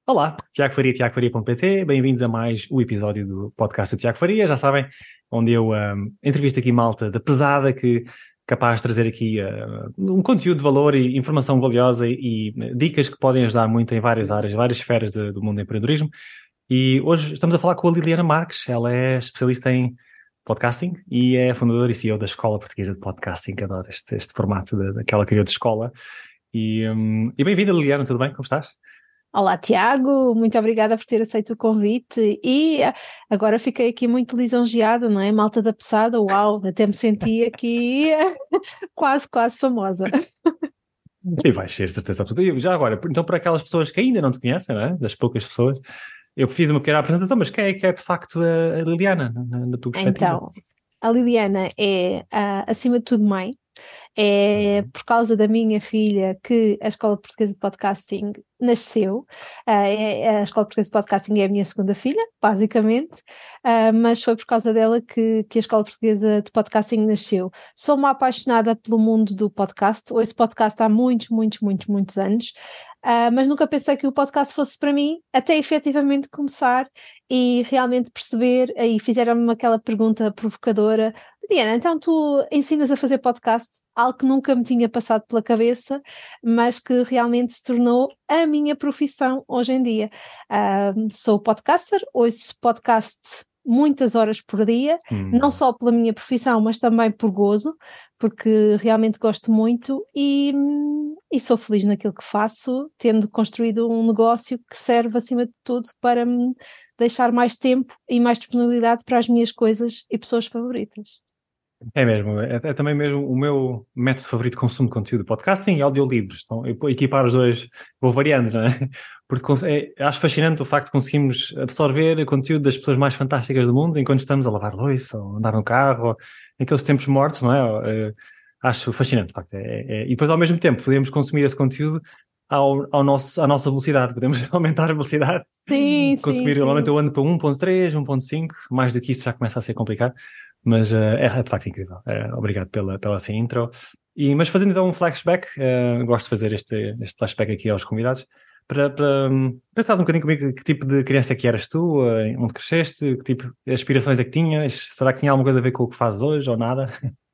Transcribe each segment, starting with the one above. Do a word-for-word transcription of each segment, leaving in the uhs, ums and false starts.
Olá, Tiago Faria, tiago faria ponto pt, bem-vindos a mais um episódio do podcast do Tiago Faria, já sabem, onde eu um, entrevisto aqui malta da pesada que capaz de trazer aqui uh, um conteúdo de valor e informação valiosa e, e dicas que podem ajudar muito em várias áreas, várias esferas de, do mundo do empreendedorismo. E hoje estamos a falar com a Liliana Marques, ela é especialista em podcasting e é fundadora e C E O da Escola Portuguesa de Podcasting, que adoro este, este formato de, daquela criou de escola. E, um, e bem-vinda, Liliana, tudo bem? Como estás? Olá, Tiago, muito obrigada por ter aceito o convite e ah, agora fiquei aqui muito lisonjeada, não é? Malta da pesada, uau, até me senti aqui quase, quase famosa. E vais ser, certeza absoluta. E já agora, então para aquelas pessoas que ainda não te conhecem, não é? Das poucas pessoas, eu fiz uma pequena apresentação, mas quem é que é de facto a, a Liliana, na, na tua perspectiva? Então, a Liliana é, ah, acima de tudo, mãe. É Uhum. por causa da minha filha que a Escola Portuguesa de Podcasting nasceu. Ah, é- a Escola Portuguesa de Podcasting é a minha segunda filha, basicamente, Ah, mas foi por causa dela que, que a Escola Portuguesa de Podcasting nasceu. Sou uma apaixonada pelo mundo do podcast, ouço podcast há muitos, muitos, muitos, muitos anos. Ah, mas nunca pensei que o podcast fosse para mim, até efetivamente começar e realmente perceber. Aí fizeram-me aquela pergunta provocadora: Diana, então tu ensinas a fazer podcast, algo que nunca me tinha passado pela cabeça, mas que realmente se tornou a minha profissão hoje em dia. Ah, sou podcaster, ouço podcast muitas horas por dia, não Hum. só pela minha profissão, mas também por gozo, porque realmente gosto muito e, e sou feliz naquilo que faço, tendo construído um negócio que serve, acima de tudo, para me deixar mais tempo e mais disponibilidade para as minhas coisas e pessoas favoritas. É mesmo, é, é também mesmo o meu método favorito de consumo de conteúdo, podcasting e audiolivros. Então, eu, equipar os dois, vou variando, não é? Porque cons- é, acho fascinante o facto de conseguirmos absorver o conteúdo das pessoas mais fantásticas do mundo enquanto estamos a lavar louça, ou andar no carro, ou naqueles tempos mortos, não é? Eh, acho fascinante, de facto. É, é- e depois, ao mesmo tempo, podemos consumir esse conteúdo ao, ao nosso, à nossa velocidade. Podemos aumentar a velocidade, Sim, sim, consumir, normalmente sim. eu ando para um ponto três, um ponto cinco, mais do que isso já começa a ser complicado. Mas eh, é, é de facto incrível. Eh, obrigado pela, pela essa intro. E, mas fazendo então um flashback, eh, gosto de fazer este, este flashback aqui aos convidados, para, para hum, pensares um bocadinho comigo que tipo de criança é que eras tu, eh, onde cresceste, que tipo de aspirações é que tinhas, será que tinha alguma coisa a ver com o que fazes hoje ou nada?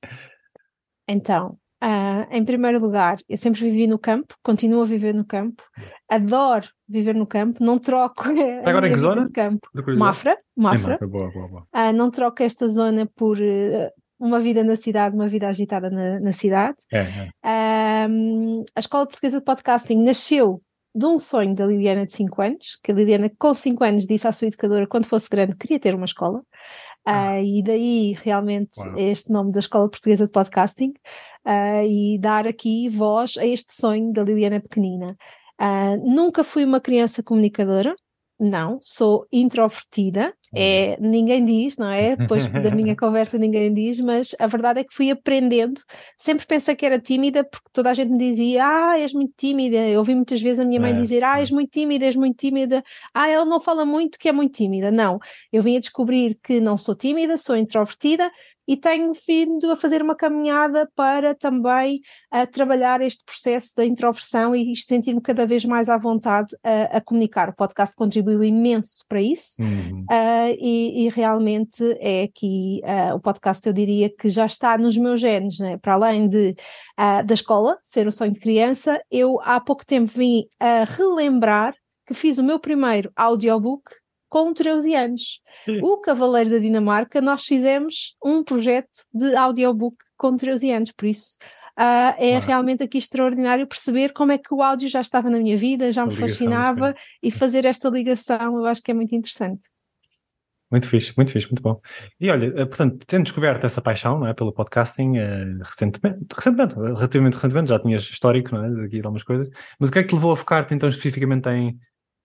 Então, ah, em primeiro lugar, eu sempre vivi no campo, continuo a viver no campo, adoro viver no campo, não troco a Agora em minha que vida zona? de campo. De curiosidade? Mafra, Em Mafra. Mafra, boa, boa, boa. Ah, não troco esta zona por eh, uma vida na cidade, uma vida agitada na, na cidade. É, é. Ah, a Escola Portuguesa de Podcasting nasceu de um sonho da Liliana de cinco anos, que a Liliana com cinco anos disse à sua educadora quando fosse grande queria ter uma escola. Ah, Uh, e daí realmente uau. este nome da Escola Portuguesa de Podcasting, uh, e dar aqui voz a este sonho da Liliana pequenina. Uh, nunca fui uma criança comunicadora, não, sou introvertida, Hum. é, ninguém diz, não é? Depois da minha conversa ninguém diz, mas a verdade é que fui aprendendo. Sempre pensei que era tímida porque toda a gente me dizia: ah, és muito tímida. Eu ouvi muitas vezes a minha mãe É, dizer: ah, és é. muito tímida, és muito tímida. Ah, ela não fala muito, que é muito tímida. Não, eu vim a descobrir que não sou tímida, sou introvertida e tenho vindo a fazer uma caminhada para também a trabalhar este processo da introversão e sentir-me cada vez mais à vontade a, a comunicar. O podcast contribuiu imenso para isso. Uhum. Uh, e, e realmente é aqui uh, o podcast, eu diria que já está nos meus genes, né? Para além de, uh, da escola, ser o sonho de criança, eu há pouco tempo vim a relembrar que fiz o meu primeiro audiobook com treze anos. O Cavaleiro da Dinamarca, nós fizemos um projeto de audiobook com treze anos, por isso uh, é Uau, realmente aqui extraordinário perceber como é que o áudio já estava na minha vida, já a me ligação das fascinava, coisas. e fazer esta ligação eu acho que é muito interessante. Muito fixe, muito fixe, muito bom. E olha, eh, portanto, tendo descoberto essa paixão, não é, pelo podcasting, eh, recentemente, recentemente, relativamente recentemente, já tinhas histórico, não é, aqui de algumas coisas, mas o que é que te levou a focar-te então especificamente em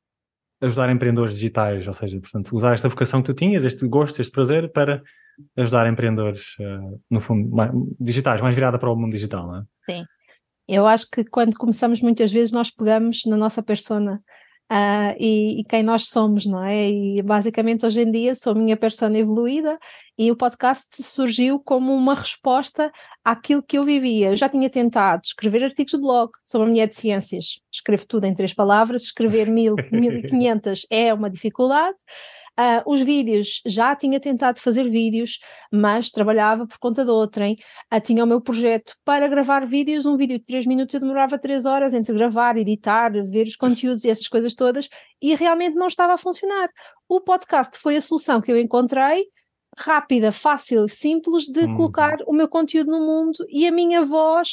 ajudar empreendedores digitais, ou seja, portanto, usar esta vocação que tu tinhas, este gosto, este prazer, para ajudar empreendedores, eh, no fundo, mais, digitais, mais virada para o mundo digital, não é? Sim. Eu acho que quando começamos, muitas vezes nós pegamos na nossa persona uh, e, e quem nós somos, não é? E basicamente hoje em dia sou a minha persona evoluída e o podcast surgiu como uma resposta àquilo que eu vivia. Eu já tinha tentado escrever artigos de blog, sou uma mulher de ciências, escrevo tudo em três palavras, escrever mil, mil e quinhentas é uma dificuldade. Uh, os vídeos, já tinha tentado fazer vídeos, mas trabalhava por conta de outrem. Uh, tinha o meu projeto para gravar vídeos, um vídeo de três minutos eu demorava três horas entre gravar, editar, ver os conteúdos e essas coisas todas, e realmente não estava a funcionar. O podcast foi a solução que eu encontrei, rápida, fácil, simples, de Uhum. colocar o meu conteúdo no mundo e a minha voz,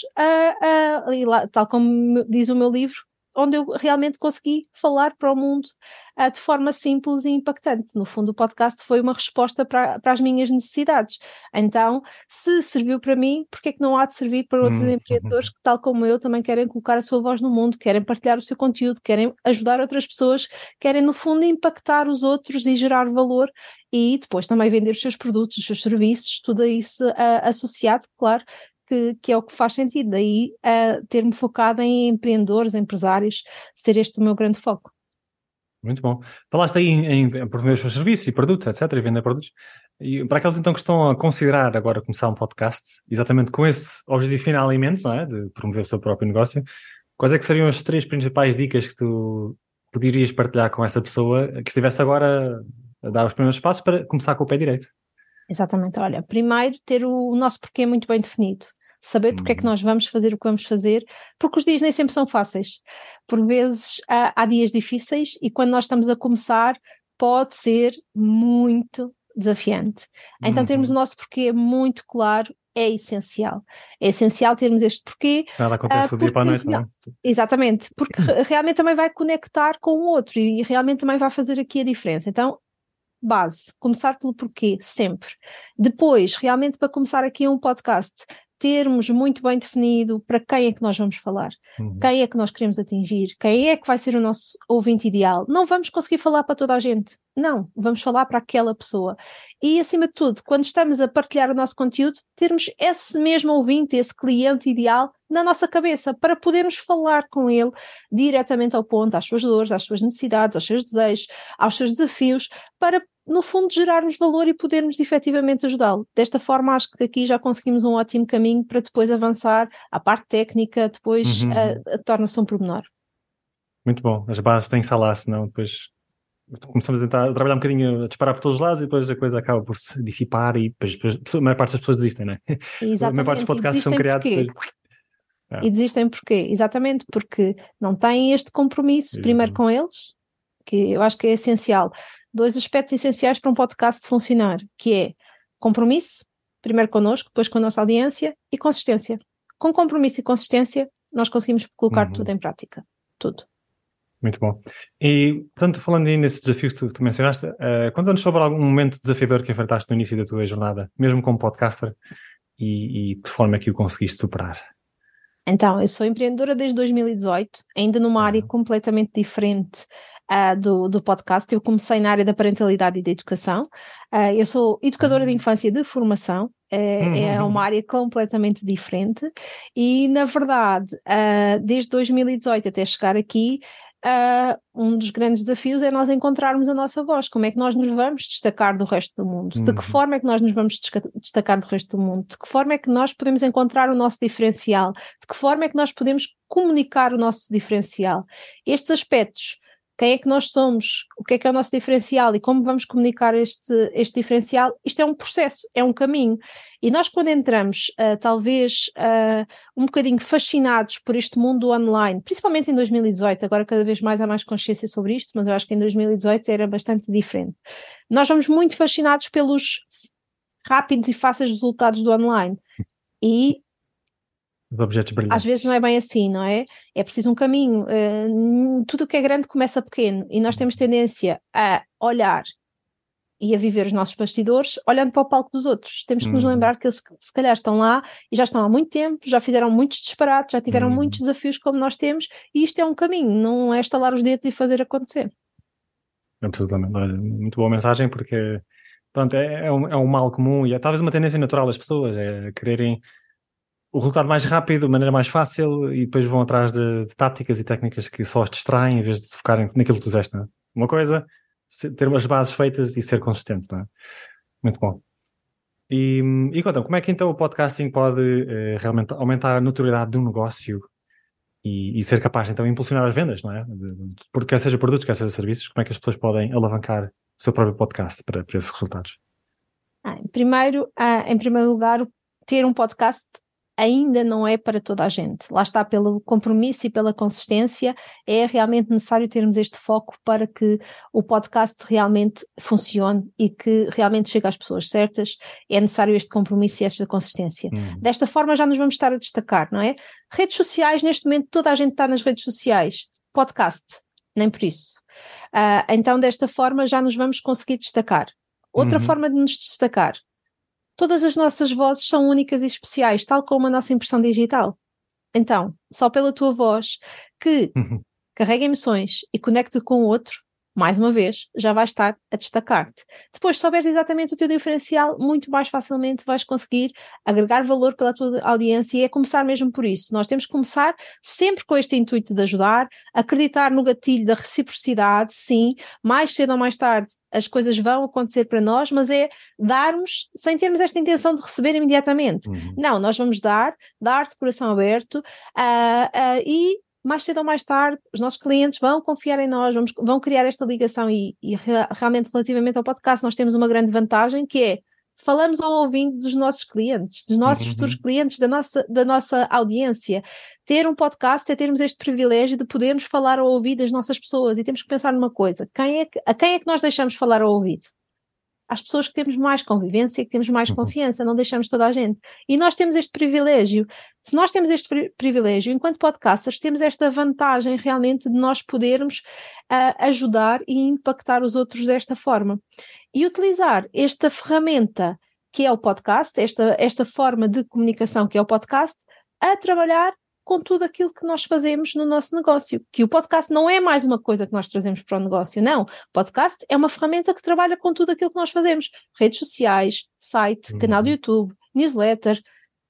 uh, uh, lá, tal como diz o meu livro, onde eu realmente consegui falar para o mundo uh, de forma simples e impactante. No fundo, o podcast foi uma resposta para, para as minhas necessidades. Então, se serviu para mim, porque é que não há de servir para outros Uhum. empreendedores que, tal como eu, também querem colocar a sua voz no mundo, querem partilhar o seu conteúdo, querem ajudar outras pessoas, querem, no fundo, impactar os outros e gerar valor, e depois também vender os seus produtos, os seus serviços, tudo isso uh, associado, claro, Que, que é o que faz sentido, daí uh, ter-me focado em empreendedores, empresários, ser este o meu grande foco. Muito bom. Falaste aí em, em promover os seus serviços e produtos, etcétera, e vender produtos. E para aqueles então que estão a considerar agora começar um podcast, exatamente com esse objetivo final em mente, não é? De promover o seu próprio negócio, quais é que seriam as três principais dicas que tu poderias partilhar com essa pessoa que estivesse agora a dar os primeiros passos para começar com o pé direito? Exatamente, olha, primeiro ter o, o nosso porquê muito bem definido. Saber porque é que Uhum. nós vamos fazer o que vamos fazer, porque os dias nem sempre são fáceis. Por vezes há, há dias difíceis e quando nós estamos a começar pode ser muito desafiante. Então termos o Uhum. nosso porquê muito claro é essencial. É essencial termos este porquê, Nada ah, acontece do dia para a porque noite, não não, é? exatamente, porque re- realmente também vai conectar com o outro e realmente também vai fazer aqui a diferença. Então, base, começar pelo porquê, sempre. Depois, realmente para começar aqui um podcast, termos muito bem definido para quem é que nós vamos falar, Uhum. quem é que nós queremos atingir, quem é que vai ser o nosso ouvinte ideal. Não vamos conseguir falar para toda a gente, não, vamos falar para aquela pessoa. E, acima de tudo, quando estamos a partilhar o nosso conteúdo, termos esse mesmo ouvinte, esse cliente ideal na nossa cabeça, para podermos falar com ele diretamente ao ponto, às suas dores, às suas necessidades, aos seus desejos, aos seus desafios, para, no fundo, gerarmos valor e podermos efetivamente ajudá-lo. Desta forma, acho que aqui já conseguimos um ótimo caminho para depois avançar à parte técnica, depois Uhum. uh, uh, torna-se um pormenor. Muito bom. As bases têm que estar lá, senão depois começamos a tentar trabalhar um bocadinho, a disparar por todos os lados e depois a coisa acaba por se dissipar e depois, depois a maior parte das pessoas desistem, não é? A maior parte dos Exatamente, e podcasts são desistem criados porquê? depois. Ah, E desistem porquê? Exatamente porque não têm este compromisso, primeiro exatamente. com eles, que eu acho que é essencial. Dois aspectos essenciais para um podcast funcionar, que é compromisso, primeiro connosco, depois com a nossa audiência, e consistência. Com compromisso e consistência, nós conseguimos colocar Uhum. tudo em prática. Tudo. Muito bom. E, portanto, falando aí nesses desafios que tu, tu mencionaste, uh, conta-nos sobre algum momento desafiador que enfrentaste no início da tua jornada, mesmo como podcaster, e, e de forma que o conseguiste superar. Então, eu sou empreendedora desde dois mil e dezoito, ainda numa área Uhum. completamente diferente uh, do, do podcast. Eu comecei na área da parentalidade e da educação. Uh, eu sou educadora de Uhum. infância de formação, é, é uma área completamente diferente. E, na verdade, uh, desde dois mil e dezoito até chegar aqui, Uh, um dos grandes desafios é nós encontrarmos a nossa voz. Como é que nós nos vamos destacar do resto do mundo? De que Uhum. forma é que nós nos vamos destacar do resto do mundo? De que forma é que nós podemos encontrar o nosso diferencial? De que forma é que nós podemos comunicar o nosso diferencial? Estes aspectos, quem é que nós somos, o que é que é o nosso diferencial e como vamos comunicar este, este diferencial, isto é um processo, é um caminho. E nós, quando entramos, uh, talvez uh, um bocadinho fascinados por este mundo online, principalmente em dois mil e dezoito, agora cada vez mais há mais consciência sobre isto, mas eu acho que em dois mil e dezoito era bastante diferente. Nós vamos muito fascinados pelos rápidos e fáceis resultados do online. E Os objetos às brilhantes. vezes não é bem assim, não é? É preciso um caminho. Uh, tudo o que é grande começa pequeno e nós temos tendência a olhar e a viver os nossos bastidores olhando para o palco dos outros. Temos que nos Uhum. lembrar que eles se calhar estão lá e já estão há muito tempo, já fizeram muitos disparates, já tiveram Uhum. muitos desafios como nós temos, e isto é um caminho, não é estalar os dedos e fazer acontecer. Absolutamente. Olha, muito boa mensagem, porque pronto, é, é, um, é um mal comum e é talvez uma tendência natural das pessoas, é quererem o resultado mais rápido, de maneira mais fácil, e depois vão atrás de, de táticas e técnicas que só os distraem, em vez de se focarem naquilo que tu fizeste, não é? Uma coisa, se- ter umas bases feitas e ser consistente, não é? Muito bom. E, e conta, como é que então o podcasting pode eh, realmente aumentar a notoriedade de um negócio e, e ser capaz então de impulsionar as vendas, não é? De, de, porque quer seja produtos, quer seja serviços, como é que as pessoas podem alavancar o seu próprio podcast para, para esses resultados? Ah, primeiro, ah, em primeiro lugar, ter um podcast ainda não é para toda a gente. Lá está, pelo compromisso e pela consistência, é realmente necessário termos este foco para que o podcast realmente funcione e que realmente chegue às pessoas certas. É necessário este compromisso e esta consistência. Hum. Desta forma já nos vamos estar a destacar, não é? Redes sociais, neste momento toda a gente está nas redes sociais. Podcast, nem por isso. Ah, então, desta forma já nos vamos conseguir destacar. Outra Uhum. forma de nos destacar. Todas as nossas vozes são únicas e especiais, tal como a nossa impressão digital. Então, só pela tua voz, que Uhum. carrega emoções e conecta com o outro, mais uma vez, já vais estar a destacar-te. Depois, se souberes exatamente o teu diferencial, muito mais facilmente vais conseguir agregar valor pela tua audiência e é começar mesmo por isso. Nós temos que começar sempre com este intuito de ajudar, acreditar no gatilho da reciprocidade, sim, mais cedo ou mais tarde as coisas vão acontecer para nós, mas é darmos sem termos esta intenção de receber imediatamente. Uhum. Não, nós vamos dar, dar de coração aberto uh, uh, e mais cedo ou mais tarde, os nossos clientes vão confiar em nós, vamos, vão criar esta ligação e, e re, realmente relativamente ao podcast nós temos uma grande vantagem que é, falamos ao ouvido dos nossos clientes, dos nossos Uhum. futuros clientes, da nossa, da nossa audiência. Ter um podcast é termos este privilégio de podermos falar ao ouvido das nossas pessoas e temos que pensar numa coisa, quem é que, a quem é que nós deixamos falar ao ouvido? Às pessoas que temos mais convivência, que temos mais Uhum. confiança, não deixamos toda a gente. E nós temos este privilégio. Se nós temos este pri- privilégio, enquanto podcasters, temos esta vantagem realmente de nós podermos uh, ajudar e impactar os outros desta forma. E utilizar esta ferramenta que é o podcast, esta, esta forma de comunicação que é o podcast, a trabalhar com tudo aquilo que nós fazemos no nosso negócio, que o podcast não é mais uma coisa que nós trazemos para o negócio, não. O podcast é uma ferramenta que trabalha com tudo aquilo que nós fazemos. Redes sociais, site, Uhum. canal do YouTube, newsletter,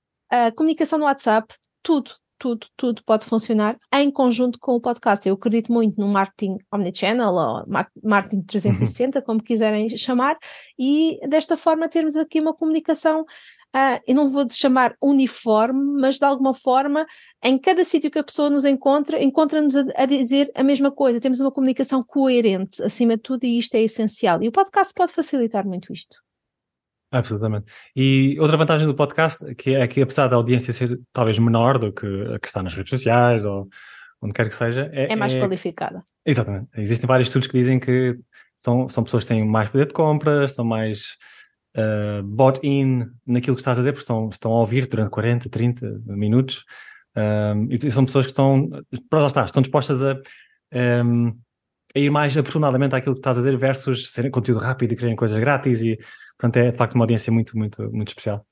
a comunicação no WhatsApp, tudo, tudo, tudo pode funcionar em conjunto com o podcast. Eu acredito muito no marketing omnichannel ou marketing trezentos e sessenta, uhum. como quiserem chamar, e desta forma termos aqui uma comunicação Uh, eu não vou chamar uniforme, mas de alguma forma, em cada sítio que a pessoa nos encontra, encontra-nos a, a dizer a mesma coisa. Temos uma comunicação coerente, acima de tudo, e isto é essencial. E o podcast pode facilitar muito isto. Absolutamente. E outra vantagem do podcast que é que, apesar da audiência ser talvez menor do que a que está nas redes sociais ou onde quer que seja... É, é mais é... qualificada. Exatamente. Existem vários estudos que dizem que são, são pessoas que têm mais poder de compras, são mais... Uh, bought in naquilo que estás a dizer, porque estão, estão a ouvir durante quarenta, trinta minutos, um, e são pessoas que estão, para lá está, estão dispostas a, um, a ir mais aprofundadamente àquilo que estás a dizer versus serem conteúdo rápido e quererem coisas grátis e, portanto, é de facto uma audiência muito, muito, muito especial.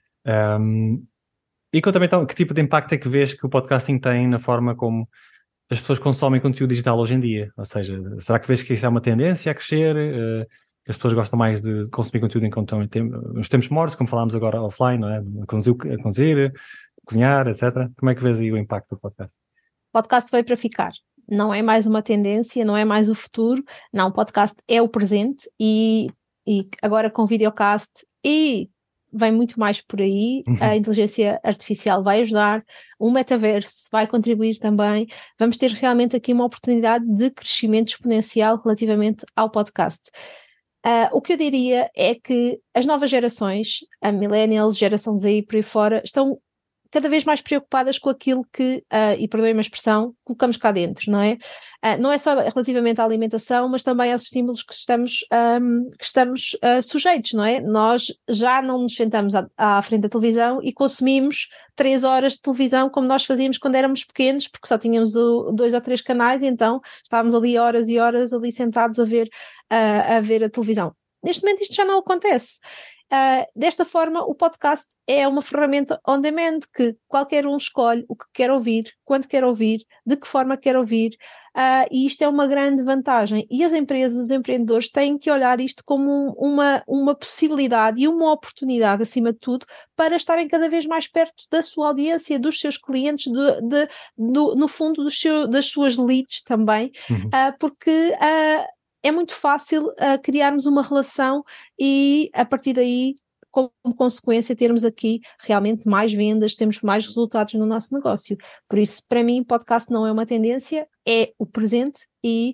Um, e conta-me então, que tipo de impacto é que vês que o podcasting tem na forma como as pessoas consomem conteúdo digital hoje em dia? Ou seja, será que vês que isso é uma tendência a crescer? Uh, as pessoas gostam mais de consumir conteúdo enquanto estão em tempo, nos tempos mortos, como falámos agora offline, não é? A conduzir, a conduzir, a cozinhar, etcétera. Como é que vês aí o impacto do podcast? O podcast veio para ficar. Não é mais uma tendência, não é mais o futuro. Não, o podcast é o presente e, e agora com videocast e vem muito mais por aí. Uhum. A inteligência artificial vai ajudar, o metaverso vai contribuir também. Vamos ter realmente aqui uma oportunidade de crescimento exponencial relativamente ao podcast. Uh, o que eu diria é que as novas gerações, a millennials, geração Z e por aí fora, estão cada vez mais preocupadas com aquilo que, uh, e perdoem-me a expressão, colocamos cá dentro, não é? Uh, não é só relativamente à alimentação, mas também aos estímulos que estamos, um, que estamos uh, sujeitos, não é? Nós já não nos sentamos à, à frente da televisão e consumimos três horas de televisão como nós fazíamos quando éramos pequenos, porque só tínhamos o, dois ou três canais e então estávamos ali horas e horas ali sentados a ver, uh, a ver a televisão. Neste momento isto já não acontece. uh, desta forma o podcast é uma ferramenta on demand que qualquer um escolhe o que quer ouvir, quando quer ouvir, de que forma quer ouvir, uh, e isto é uma grande vantagem. E as empresas, os empreendedores têm que olhar isto como uma, uma possibilidade e uma oportunidade, acima de tudo, para estarem cada vez mais perto da sua audiência, dos seus clientes, de, de, do, no fundo dos seu, das suas leads também, Uhum. uh, porque uh, é muito fácil uh, criarmos uma relação e a partir daí, como consequência, termos aqui realmente mais vendas, temos mais resultados no nosso negócio. Por isso, para mim, podcast não é uma tendência, é o presente e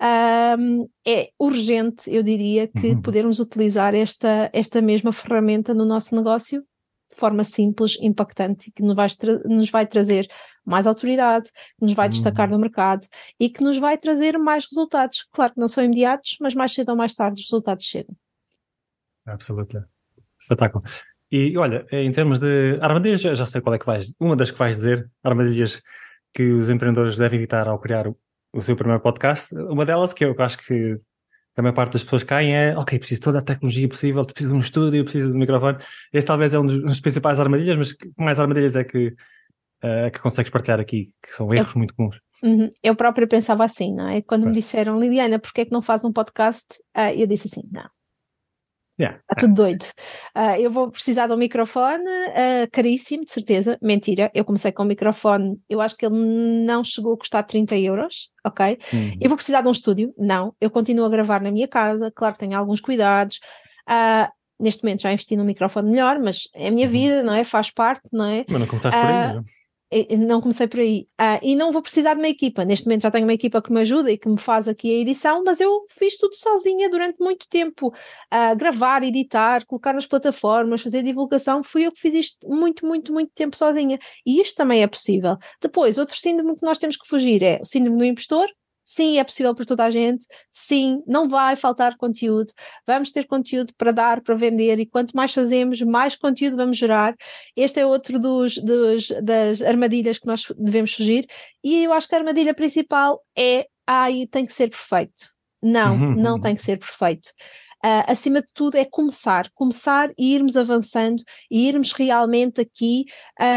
um, é urgente, eu diria, que Uhum. podermos utilizar esta, esta mesma ferramenta no nosso negócio de forma simples, impactante, que nos vai, tra- nos vai trazer mais autoridade, que nos vai destacar no mercado e que nos vai trazer mais resultados. Claro que não são imediatos, mas mais cedo ou mais tarde os resultados chegam. Absolutamente. Espetáculo. E olha, em termos de armadilhas, já já sei qual é que vais, uma das que vais dizer, armadilhas que os empreendedores devem evitar ao criar o, o seu primeiro podcast. Uma delas, que eu acho que a maior parte das pessoas caem, é ok, preciso de toda a tecnologia possível, preciso de um estúdio, preciso de um microfone. Este talvez é um dos, um dos principais armadilhas, mas que mais armadilhas é que, uh, que consegues partilhar aqui, que são erros Eu, muito comuns? uhum, eu própria pensava assim, não é? Quando me Pois. disseram, Liliana, porquê é que não faz um podcast? Ah, eu disse assim, não. Yeah. Está tudo doido. Uh, eu vou precisar de um microfone uh, caríssimo, de certeza. Mentira, eu comecei com um microfone, eu acho que ele não chegou a custar trinta euros, ok? Uhum. Eu vou precisar de um estúdio? Não. Eu continuo a gravar na minha casa, claro que tenho alguns cuidados. Uh, neste momento já investi num microfone melhor, mas é a minha Uhum. vida, não é? Faz parte, não é? Mas não começaste por aí, Uh, não é? Não comecei por aí. Ah, e não vou precisar de uma equipa. Neste momento já tenho uma equipa que me ajuda e que me faz aqui a edição, mas eu fiz tudo sozinha durante muito tempo. Ah, gravar, editar, colocar nas plataformas, fazer divulgação. Fui eu que fiz isto muito, muito, muito tempo sozinha. E isto também é possível. Depois, outro síndrome que nós temos que fugir é o síndrome do impostor. Sim, é possível para toda a gente. Sim, não vai faltar conteúdo. Vamos ter conteúdo para dar, para vender, e quanto mais fazemos, mais conteúdo vamos gerar. Este é outro dos, dos, das armadilhas que nós devemos fugir. E eu acho que a armadilha principal é, ah, e tem que ser perfeito. Não, Uhum. não tem que ser perfeito. Uh, acima de tudo é começar, começar e irmos avançando e irmos realmente aqui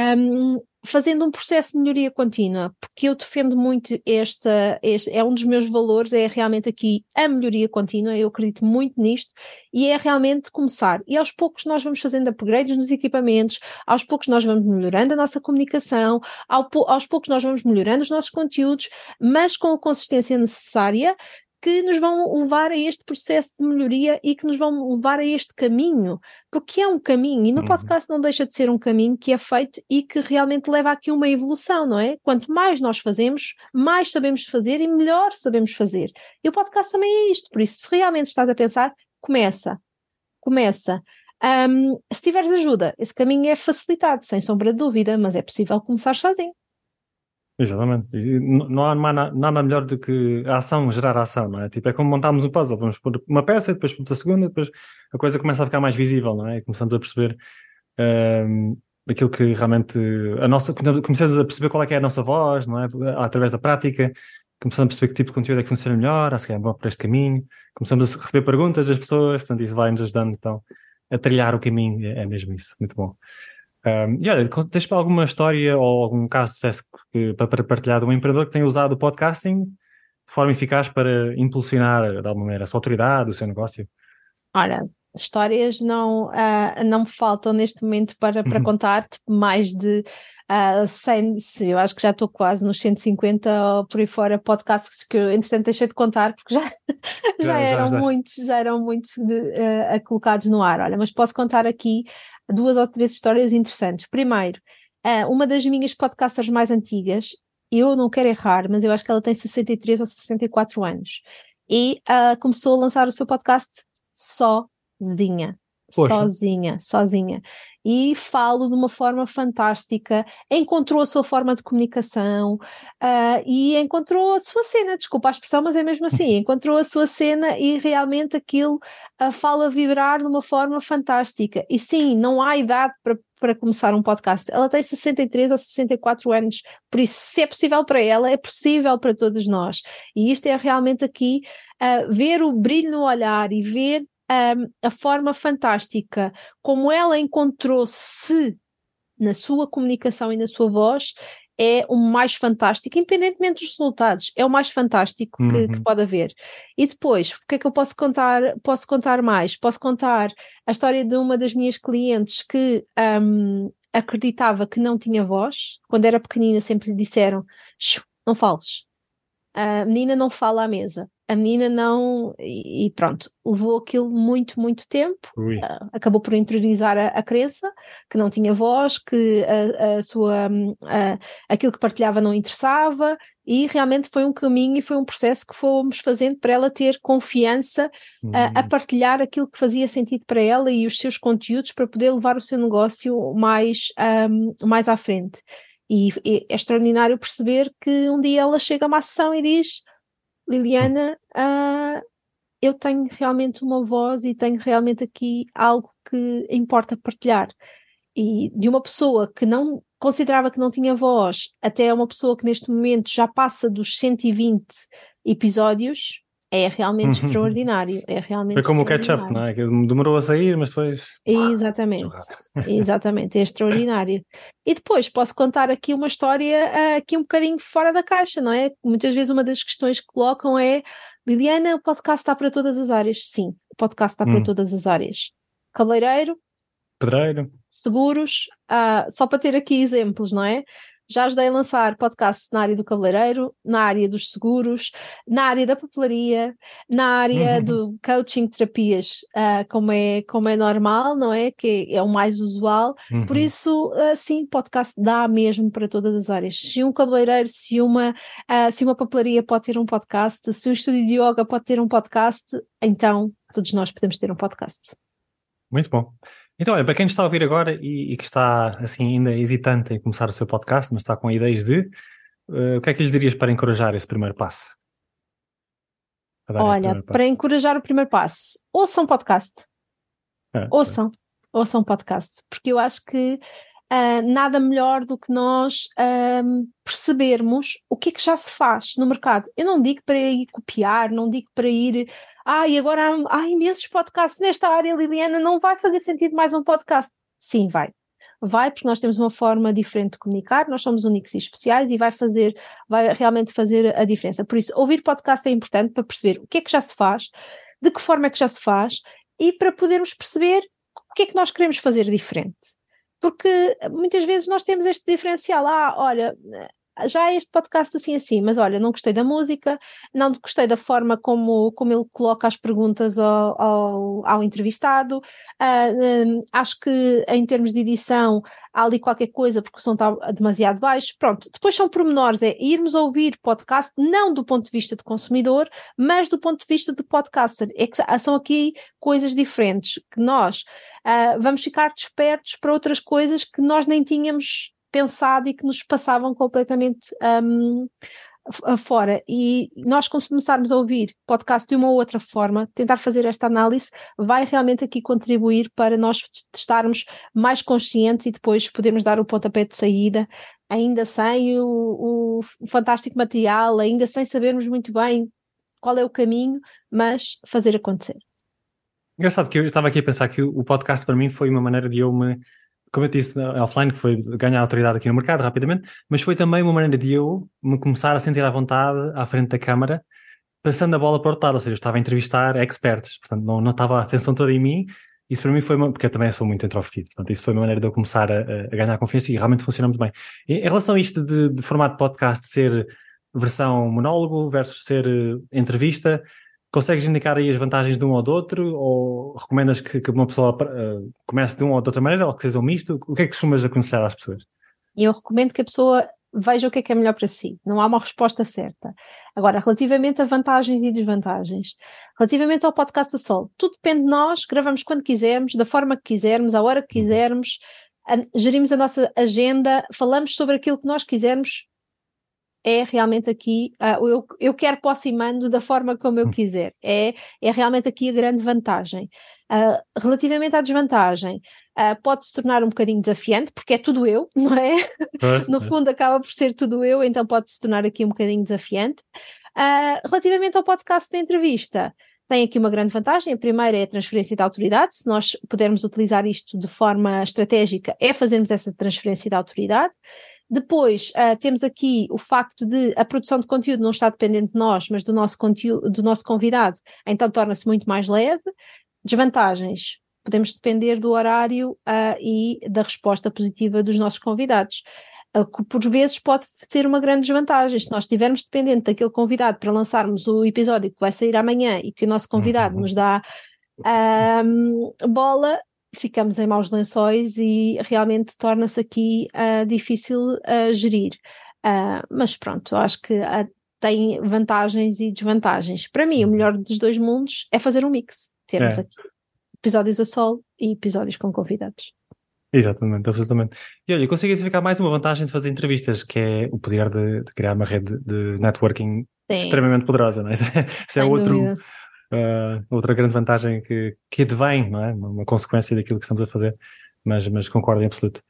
um, fazendo um processo de melhoria contínua, porque eu defendo muito esta, este, é um dos meus valores, é realmente aqui a melhoria contínua, eu acredito muito nisto, e é realmente começar, e aos poucos nós vamos fazendo upgrades nos equipamentos, aos poucos nós vamos melhorando a nossa comunicação, ao, aos poucos nós vamos melhorando os nossos conteúdos, mas com a consistência necessária, que nos vão levar a este processo de melhoria e que nos vão levar a este caminho, porque é um caminho, e no podcast não deixa de ser um caminho que é feito e que realmente leva aqui uma evolução, não é? Quanto mais nós fazemos, mais sabemos fazer e melhor sabemos fazer. E o podcast também é isto, por isso, se realmente estás a pensar, começa, começa. Um, se tiveres ajuda, esse caminho é facilitado, sem sombra de dúvida, mas é possível começar sozinho. Exatamente. E n- não há nada, nada melhor do que a ação, gerar a ação, não é? Tipo, é como montarmos um puzzle. Vamos pôr uma peça, depois pôr a segunda, depois a coisa começa a ficar mais visível, não é? E começamos a perceber ehm, aquilo que realmente a nossa, começamos a perceber qual é que é a nossa voz, não é? Através da prática, começamos a perceber que tipo de conteúdo é que funciona melhor, a seguir vamos para este caminho, começamos a receber perguntas das pessoas, portanto isso vai nos ajudando então a trilhar o caminho, é, é mesmo isso, muito bom. Um, e olha, tens para alguma história ou algum caso de sucesso que, para, para partilhar de um empreendedor que tenha usado o podcasting de forma eficaz para impulsionar, de alguma maneira, a sua autoridade, o seu negócio? Ora, histórias não, uh, não me faltam neste momento para, para contar, tipo, mais de uh, cem, eu acho que já estou quase nos cento e cinquenta ou por aí fora podcasts que eu, entretanto, deixei de contar porque já, já, Já, já eram ajudaste. muitos, já eram muitos de, uh, colocados no ar. Olha, mas posso contar aqui duas ou três histórias interessantes. Primeiro, uh, uma das minhas podcasters mais antigas, eu não quero errar, mas eu acho que ela tem sessenta e três ou sessenta e quatro anos, e uh, começou a lançar o seu podcast sozinha, Poxa. sozinha, sozinha. E falo de uma forma fantástica, encontrou a sua forma de comunicação uh, e encontrou a sua cena, desculpa a expressão, mas é mesmo assim, encontrou a sua cena e realmente aquilo uh, fala vibrar de uma forma fantástica. E sim, não há idade para, para começar um podcast. Ela tem sessenta e três ou sessenta e quatro anos, por isso, se é possível para ela, é possível para todos nós. E isto é realmente aqui uh, ver o brilho no olhar e ver um, a forma fantástica como ela encontrou-se na sua comunicação e na sua voz é o mais fantástico, independentemente dos resultados, é o mais fantástico que, Uhum. que pode haver. E depois, o que é que eu posso contar? Posso contar mais? Posso contar a história de uma das minhas clientes que um, acreditava que não tinha voz. Quando era pequenina sempre lhe disseram, não fales. A menina não fala à mesa. A menina não... E, e pronto, levou aquilo muito, muito tempo. Uh, acabou por interiorizar a, a crença, que não tinha voz, que a, a sua, a, aquilo que partilhava não interessava, e realmente foi um caminho e foi um processo que fomos fazendo para ela ter confiança Uhum. uh, a partilhar aquilo que fazia sentido para ela e os seus conteúdos para poder levar o seu negócio mais, um, mais à frente. E, e é extraordinário perceber que um dia ela chega a uma sessão e diz: Liliana, uh, eu tenho realmente uma voz e tenho realmente aqui algo que importa partilhar. E de uma pessoa que não considerava que não tinha voz até uma pessoa que neste momento já passa dos cento e vinte episódios, é realmente Uhum. extraordinário. É realmente Foi como o ketchup, não é? Que demorou a sair, mas depois... Exatamente, exatamente, é extraordinário. E depois posso contar aqui uma história uh, aqui um bocadinho fora da caixa, não é? Muitas vezes uma das questões que colocam é: Liliana, o podcast está para todas as áreas? Sim, o podcast está para Hum. todas as áreas. Cabeleireiro, Pedreiro. seguros, uh, só para ter aqui exemplos, não é? Já ajudei a lançar podcast na área do cabeleireiro, na área dos seguros, na área da papelaria, na área do coaching, terapias, uh, como, é, como é normal, não é? Que é o mais usual. Uhum. Por isso, uh, sim, podcast dá mesmo para todas as áreas. Se um cabeleireiro, se uma, uh, se uma papelaria pode ter um podcast, se um estúdio de yoga pode ter um podcast, então todos nós podemos ter um podcast. Muito bom. Então, olha, para quem está a ouvir agora e, e que está assim ainda hesitante em começar o seu podcast, mas está com ideias de, uh, o que é que lhes dirias para encorajar esse primeiro passo? Para dar esse Olha, primeiro passo? para encorajar o primeiro passo, ouçam podcast. É, Ouçam, ouçam podcast, porque eu acho que uh, nada melhor do que nós um, percebermos o que é que já se faz no mercado. Eu não digo para ir copiar, não digo para ir, ah, e agora há, há imensos podcasts nesta área, Liliana, não vai fazer sentido mais um podcast? Sim, vai. Vai, porque nós temos uma forma diferente de comunicar, nós somos únicos e especiais e vai fazer, vai realmente fazer a diferença. Por isso, ouvir podcast é importante para perceber o que é que já se faz, de que forma é que já se faz, e para podermos perceber o que é que nós queremos fazer diferente. Porque muitas vezes nós temos este diferencial, ah, olha, já é este podcast assim assim, mas olha, não gostei da música, não gostei da forma como, como ele coloca as perguntas ao, ao, ao entrevistado, uh, um, acho que em termos de edição há ali qualquer coisa porque o som está demasiado baixo. Pronto, depois são pormenores, é irmos a ouvir podcast não do ponto de vista do consumidor, mas do ponto de vista do podcaster. É que são aqui coisas diferentes, que nós uh, vamos ficar despertos para outras coisas que nós nem tínhamos pensado e que nos passavam completamente um, fora. E nós começarmos a ouvir podcast de uma ou outra forma, tentar fazer esta análise, vai realmente aqui contribuir para nós estarmos mais conscientes e depois podermos dar o pontapé de saída, ainda sem o, o fantástico material, ainda sem sabermos muito bem qual é o caminho, mas fazer acontecer. Engraçado que eu estava aqui a pensar que o podcast para mim foi uma maneira de eu me, como eu disse offline, que foi ganhar autoridade aqui no mercado rapidamente, mas foi também uma maneira de eu me começar a sentir à vontade à frente da câmara, passando a bola para o outro lado, ou seja, eu estava a entrevistar experts, portanto não, não estava a atenção toda em mim. Isso para mim foi uma, porque eu também sou muito introvertido, portanto isso foi uma maneira de eu começar a, a ganhar confiança e realmente funciona muito bem. Em, em relação a isto de, de formato de podcast ser versão monólogo versus ser uh, entrevista, consegues indicar aí as vantagens de um ou do outro, ou recomendas que, que uma pessoa uh, comece de uma ou de outra maneira, ou que seja um misto? O que é que costumas aconselhar às pessoas? Eu recomendo que a pessoa veja o que é que é melhor para si. Não há uma resposta certa. Agora, relativamente a vantagens e desvantagens, relativamente ao podcast a solo, tudo depende de nós, gravamos quando quisermos, da forma que quisermos, à hora que quisermos, gerimos a nossa agenda, falamos sobre aquilo que nós quisermos. É realmente aqui, uh, eu, eu quero, posso e mando da forma como eu quiser. É, é realmente aqui a grande vantagem. Uh, relativamente à desvantagem, uh, pode se tornar um bocadinho desafiante, porque é tudo eu, não é? No fundo acaba por ser tudo eu, então pode se tornar aqui um bocadinho desafiante. Uh, relativamente ao podcast de entrevista, tem aqui uma grande vantagem. A primeira é a transferência de autoridade. Se nós pudermos utilizar isto de forma estratégica, é fazermos essa transferência de autoridade. Depois, uh, temos aqui o facto de a produção de conteúdo não está dependente de nós, mas do nosso, conteúdo, do nosso convidado, então torna-se muito mais leve. Desvantagens: podemos depender do horário uh, e da resposta positiva dos nossos convidados, uh, que por vezes pode ser uma grande desvantagem. Se nós estivermos dependente daquele convidado para lançarmos o episódio que vai sair amanhã e que o nosso convidado Uhum. nos dá um, bola, ficamos em maus lençóis e realmente torna-se aqui uh, difícil uh, gerir. Uh, mas pronto, acho que uh, tem vantagens e desvantagens. Para mim, o melhor dos dois mundos é fazer um mix. Termos É. aqui episódios a solo e episódios com convidados. Exatamente, absolutamente. E olha, eu consigo identificar mais uma vantagem de fazer entrevistas, que é o poder de, de criar uma rede de networking Sim, extremamente poderosa, não é? Isso é sem outro, dúvida. uh, outra grande vantagem que, que advém, não é? Uma, uma consequência daquilo que estamos a fazer, mas, mas concordo em absoluto.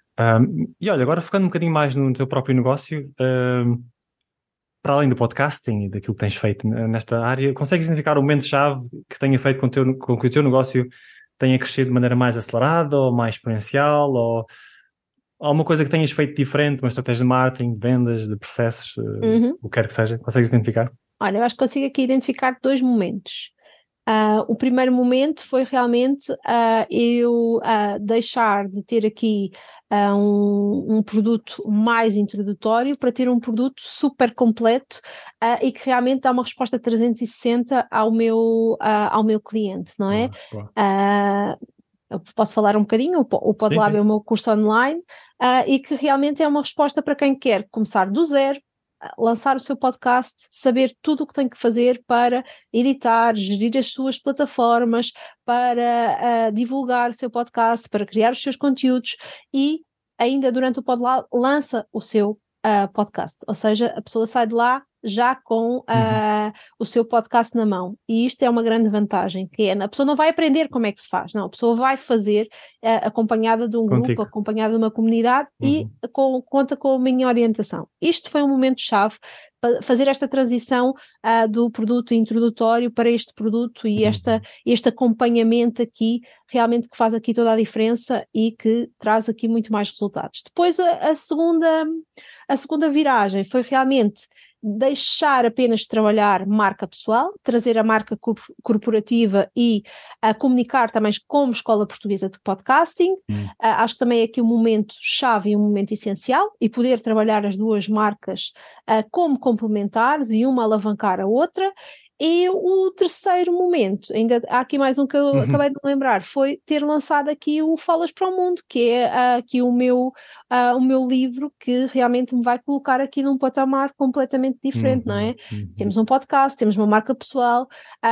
Um, e olha, agora focando um bocadinho mais no teu próprio negócio, um, para além do podcasting e daquilo que tens feito nesta área, consegues identificar o momento-chave que tenha feito com, o teu, com que o teu negócio tenha crescido de maneira mais acelerada ou mais exponencial, ou alguma coisa que tenhas feito diferente, uma estratégia de marketing, de vendas, de processos, Uhum. o que quer que seja? Consegues identificar? Olha, eu acho que consigo aqui identificar dois momentos. Uh, o primeiro momento foi realmente uh, eu uh, deixar de ter aqui uh, um, um produto mais introdutório para ter um produto super completo uh, e que realmente dá uma resposta trezentos e sessenta ao meu, uh, ao meu cliente, não é? Boa, boa. Uh, eu posso falar um bocadinho, o PodLab é o meu curso online uh, e que realmente é uma resposta para quem quer começar do zero, lançar o seu podcast, saber tudo o que tem que fazer para editar, gerir as suas plataformas, para uh, divulgar o seu podcast, para criar os seus conteúdos e ainda durante o PodLab lança o seu uh, podcast. Ou seja, a pessoa sai de lá já com uh, uhum. o seu podcast na mão. E isto é uma grande vantagem, que é, a pessoa não vai aprender como é que se faz, não, a pessoa vai fazer uh, acompanhada de um Contigo. grupo, acompanhada de uma comunidade uhum. e com, conta com a minha orientação. Isto foi um momento-chave para fazer esta transição uh, do produto introdutório para este produto e uhum. esta, este acompanhamento aqui, realmente que faz aqui toda a diferença e que traz aqui muito mais resultados. Depois a, a segunda, a segunda viragem foi realmente deixar apenas de trabalhar marca pessoal, trazer a marca corporativa e a comunicar também como Escola Portuguesa de Podcasting. Hum. Uh, acho que também é aqui um momento chave e um momento essencial, e poder trabalhar as duas marcas uh, como complementares e uma alavancar a outra. E o terceiro momento, ainda há aqui mais um que eu uhum. acabei de me lembrar, foi ter lançado aqui o Falas para o Mundo, que é uh, aqui o meu, uh, o meu livro, que realmente me vai colocar aqui num patamar completamente diferente, uhum. não é? Uhum. Temos um podcast, temos uma marca pessoal,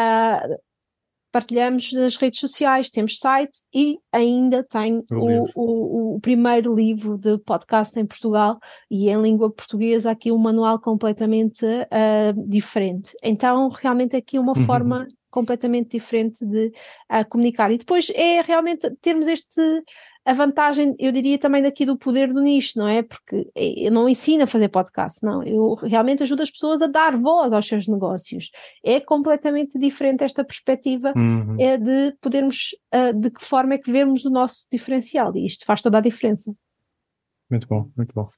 uh, partilhamos nas redes sociais, temos site e ainda tenho o, o, o primeiro livro de podcast em Portugal e em língua portuguesa, aqui um manual completamente uh, diferente. Então, realmente aqui uma uhum. forma completamente diferente de uh, comunicar. E depois é realmente termos este... A vantagem, eu diria também daqui do poder do nicho, não é? Porque eu não ensino a fazer podcast, não. Eu realmente ajudo as pessoas a dar voz aos seus negócios. É completamente diferente esta perspectiva uhum. é de podermos, uh, de que forma é que vermos o nosso diferencial. E isto faz toda a diferença. Muito bom, muito bom.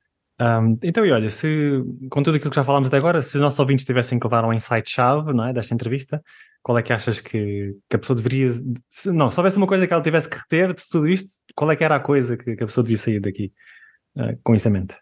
Um, então, e olha, se, com tudo aquilo que já falámos até agora, se os nossos ouvintes tivessem que levar um insight-chave, não é, desta entrevista, qual é que achas que, que a pessoa deveria... Se, não, se houvesse uma coisa que ela tivesse que reter de tudo isto, qual é que era a coisa que, que a pessoa devia sair daqui uh, com isso em mente?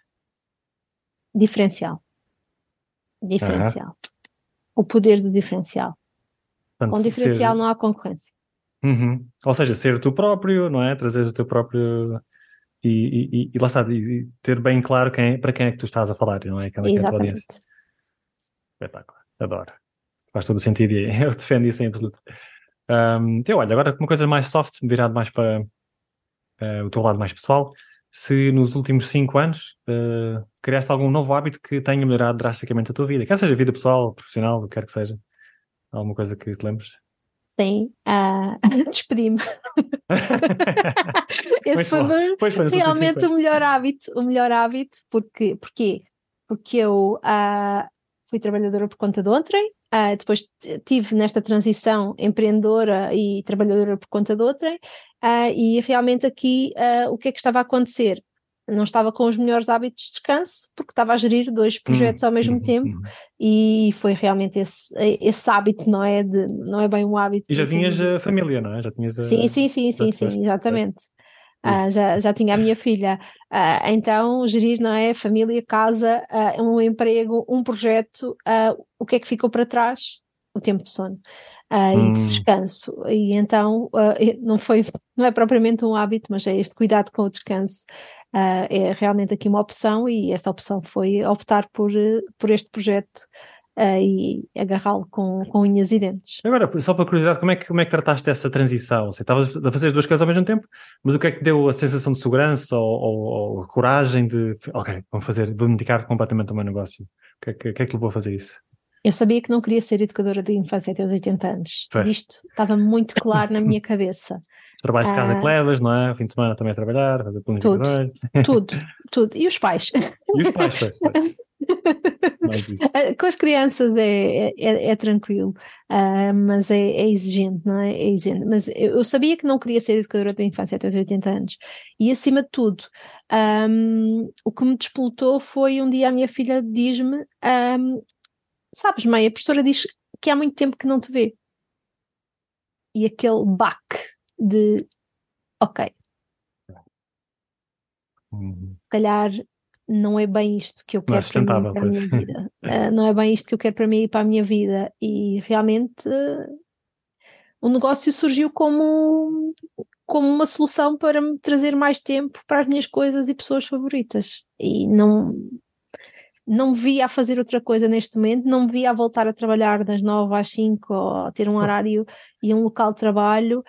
Diferencial. Diferencial. Ah. O poder do diferencial. Portanto, com diferencial ser... não há concorrência. Uhum. Ou seja, ser tu próprio, não é? Trazer o teu próprio... E, e, e lá está, e ter bem claro quem, para quem é que tu estás a falar, não é? Aquela que é a tua audiência. Espetáculo, adoro. Faz todo o sentido e eu defendo isso em absoluto. Um, então, olha, agora uma coisa mais soft, virado mais para uh, o teu lado mais pessoal. Se nos últimos cinco anos uh, criaste algum novo hábito que tenha melhorado drasticamente a tua vida, quer seja vida pessoal, profissional, o que quer que seja, alguma coisa que te lembres? Sim, uh, despedi-me. Esse foi, pois foi realmente o melhor hábito, o melhor hábito, porque, porquê? Porque eu uh, fui trabalhadora por conta de outrem, Uh, depois tive nesta transição empreendedora e trabalhadora por conta de outrem, uh, e realmente aqui uh, o que é que estava a acontecer? Não estava com os melhores hábitos de descanso, porque estava a gerir dois projetos Hum, ao mesmo hum, tempo, hum. e foi realmente esse, esse hábito, não é, de, não é bem um hábito. E já assim, tinhas de... a família, não é? Já tinhas a... Sim, sim, sim, sim, Pois, sim, exatamente. Ui. Uh, já, já tinha a minha filha. Uh, então, gerir, não é? Família, casa, uh, um emprego, um projeto, uh, o que é que ficou para trás? O tempo de sono. Uh, e de Hum. descanso. E então, uh, não foi, não é propriamente um hábito, mas é este cuidado com o descanso. Uh, é realmente aqui uma opção, e essa opção foi optar por, uh, por este projeto uh, e agarrá-lo com, com unhas e dentes. Agora, só para curiosidade, como é que, como é que trataste dessa transição? Você estavas a fazer as duas coisas ao mesmo tempo, mas o que é que deu a sensação de segurança ou, ou, ou a coragem de, ok, vou fazer, vou me dedicar completamente ao meu negócio? O que é que, o que é que levou a fazer isso? Eu sabia que não queria ser educadora de infância até aos oitenta anos. Pois. Isto estava muito claro na minha cabeça. Os trabalhos de casa que Ah, levas, não é? O fim de semana também a trabalhar, fazer tudo, planificações. tudo, tudo. E os pais? E os pais, pois, pois. Mais isso. Ah, com as crianças é, é, é- é tranquilo, ah, mas é, é exigente, não é? É exigente. Mas eu, eu sabia que não queria ser educadora de infância até aos oitenta anos. E acima de tudo, ahm, o que me despoltou foi um dia a minha filha diz-me, ahm, sabes, mãe, a professora diz que há muito tempo que não te vê. E aquele baque de, ok, Hum. se calhar não é bem isto que eu Não é quero para mim e sustentável, para a pois. minha vida. Uh, não é bem isto que eu quero para mim e para a minha vida. E realmente uh, o negócio surgiu como, como uma solução para me trazer mais tempo para as minhas coisas e pessoas favoritas. E não, não me via a fazer outra coisa neste momento, não me via a voltar a trabalhar das nove às cinco ou ter um horário e um local de trabalho.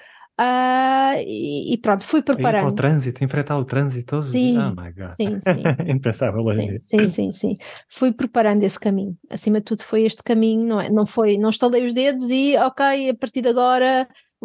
Uh, e, e pronto, fui Aí para o preparando. trânsito, enfrentar o trânsito todos os dias. Oh Sim, my God. sim, sim. Impensável hoje em Sim, dia. sim, sim, sim. Fui preparando esse caminho. Acima de tudo foi este caminho, não é? Não foi, não estalei os dedos e ok, a partir de agora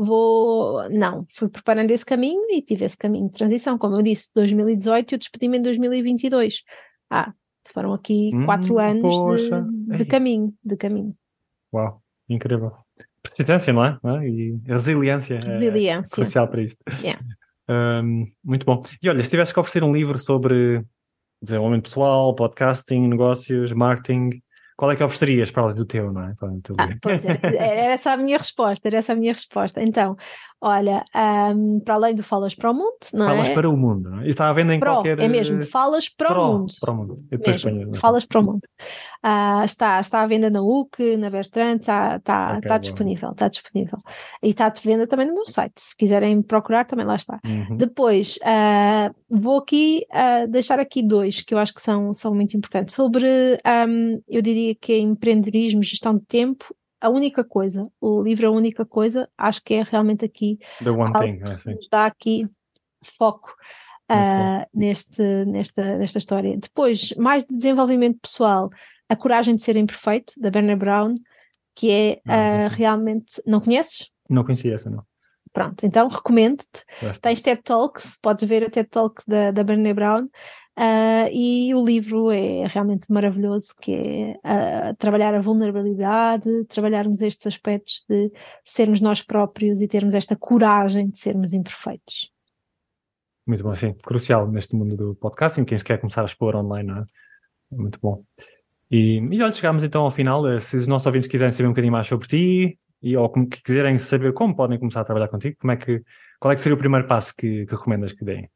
vou. Não, fui preparando esse caminho e tive esse caminho de transição. Como eu disse, dois mil e dezoito e eu despedi-me em dois mil e vinte e dois. Ah, foram aqui quatro Hum, anos de, poxa. de Ei, caminho, de caminho. uau, incrível. Persistência, não é? Não é? E resiliência é Resiliência. crucial para isto. Yeah. Hum, muito bom. E olha, se tivesse que oferecer um livro sobre desenvolvimento pessoal, podcasting, negócios, marketing, qual é que oferecerias para além do teu, não é? Para além do teu Ah, livro. pois, era, era essa a minha resposta, era essa a minha resposta. Então, olha, ahm, para além do Falas para o Mundo, não Falas é? para o mundo, não é? E está à venda em Pro, qualquer... é mesmo, eh, falas para o Pro, mundo, para o mundo. E depois mesmo, ponho mais tarde. falas para o mundo. Ah, está, está à venda na U C, na Bertrand, está, está, Ok, está bom. disponível, está disponível. E está à venda também no meu site, se quiserem procurar também lá está. Uhum. Depois, ah, vou aqui ah, deixar aqui dois que eu acho que são, são muito importantes. Sobre, ahm, eu diria que é empreendedorismo, gestão de tempo, a única coisa, o livro é a única coisa, acho que é realmente aqui The one algo thing, é que assim. nos dá aqui foco Muito bom. uh, neste, nesta, nesta história. Depois, mais de desenvolvimento pessoal, A Coragem de Ser Imperfeito, da Brené Brown, que é Não, não uh, conhecia. realmente... Não conheces? Não conhecia essa, não. Pronto, então recomendo-te. Já está. Tens TED Talks, podes ver a TED Talk da, da Brené Brown, uh, e o livro é realmente maravilhoso, que é uh, trabalhar a vulnerabilidade, trabalharmos estes aspectos de sermos nós próprios e termos esta coragem de sermos imperfeitos. Muito bom, sim. Crucial neste mundo do podcasting, quem se quer começar a expor online, não é? Muito bom. E, e olha, chegámos então ao final. Eh, Se os nossos ouvintes quiserem saber um bocadinho mais sobre ti, e, ou como, que quiserem saber como podem começar a trabalhar contigo, como é que, qual é que seria o primeiro passo que, que recomendas que deem?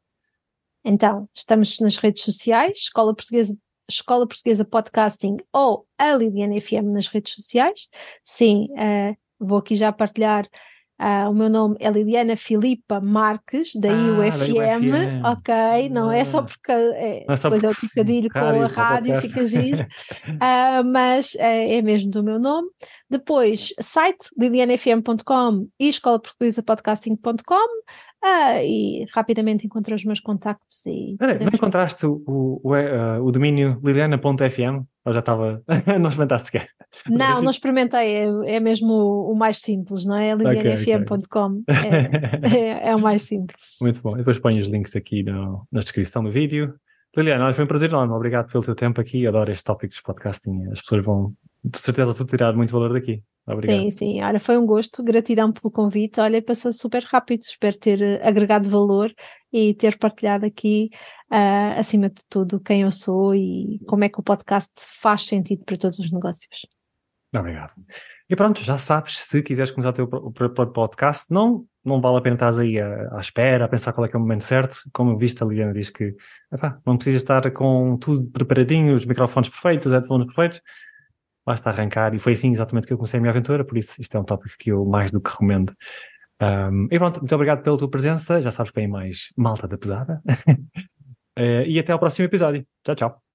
Então, estamos nas redes sociais, Escola Portuguesa, Escola Portuguesa Podcasting ou a Liliana F M nas redes sociais. Sim, uh, vou aqui já partilhar. Uh, o meu nome é Liliana Filipa Marques, daí Ah, o F M, daí o F M. ok? Não é só Ah, porque é, não é só depois porque é o trocadilho com a rádio ou rádio, podcast. fica giro, uh, mas uh, é mesmo do meu nome. Depois, site liliana f m ponto com e escola portuguesa podcasting ponto com. Ah, e rapidamente encontro os meus contactos e Peraí, não podemos... encontraste o, o, o, eh, o domínio liliana ponto f m? Ou já estava... não experimentaste sequer? Não, não experimentei, é, é mesmo o, o mais simples, não é? Ok, liliana f m ok. ponto com é, é, é o mais simples. Muito bom. E depois ponho os links aqui no, na descrição do vídeo. Liliana, olha, foi um prazer enorme. Obrigado pelo teu tempo aqui. Adoro este tópico de podcasting. As pessoas vão de certeza vou tirar muito valor daqui. Obrigado. Sim, sim. Olha, foi um gosto. Gratidão pelo convite. Olha, passou super rápido. Espero ter eh, agregado valor e ter partilhado aqui, ah, acima de tudo, quem eu sou e como é que o podcast faz sentido para todos os negócios. Obrigado. E pronto, já sabes, se quiseres começar o teu pro- pro- próprio podcast, não, não vale a pena estar aí à, à espera, a pensar qual é que é o momento certo. Como viste, a Liana diz que epá, não precisas estar com tudo preparadinho, os microfones perfeitos, os headphones perfeitos. Basta arrancar. E foi assim exatamente que eu comecei a minha aventura, por isso isto é um tópico que eu mais do que recomendo. Um, e pronto, muito obrigado pela tua presença. Já sabes que vem mais malta da pesada. Eh, e até ao próximo episódio. Tchau, tchau.